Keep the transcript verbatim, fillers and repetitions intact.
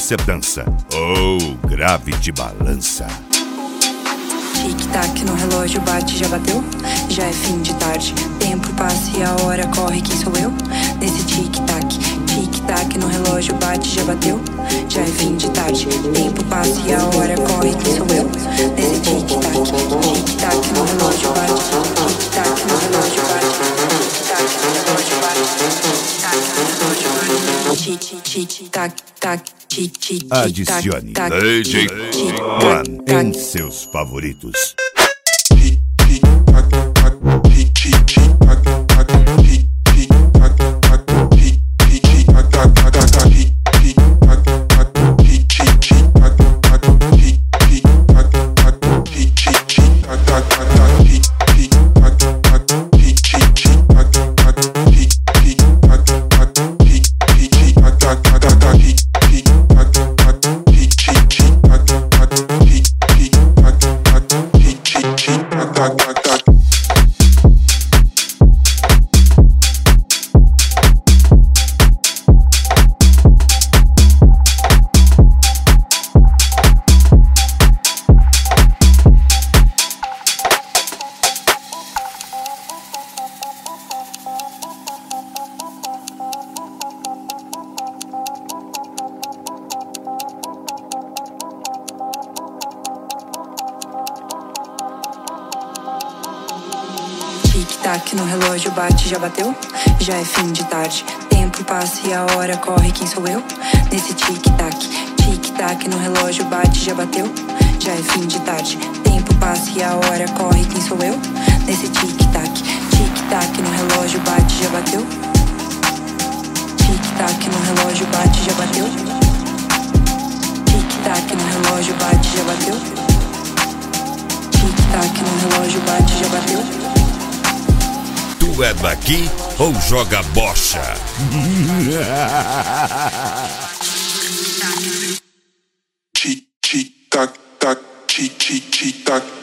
você dança. Oh, grave te balança. Tic-tac no relógio bate, já bateu? Já é fim de tarde. Tempo passa e a hora corre, quem sou eu? Nesse tic-tac, tic-tac no relógio bate, já bateu? Já é fim de tarde. Tempo passa e a hora corre, quem sou eu? Nesse tic-tac, tic-tac no relógio bate, tic-tac no relógio bate, tic-tac no relógio bate, tic-tac no relógio bate, tic-tic-tac, tac, tic-tic-tac. Adicione D J One em seus favoritos. Tic-tac no relógio bate, já bateu? Já é fim de tarde. Tempo passa e a hora corre, quem sou eu? Nesse tic-tac, tic-tac no relógio bate, já bateu? Já é fim de tarde. Tempo passa e a hora corre, quem sou eu? Nesse tic-tac, tic-tac no relógio bate, já bateu? Tic-tac no relógio bate, já bateu? Tic-tac no relógio bate, já bateu? Tic-tac no relógio bate, já bateu? Tu é daqui ou joga bocha? Tic, tic, tac, tac, tic, tic, tic, tac.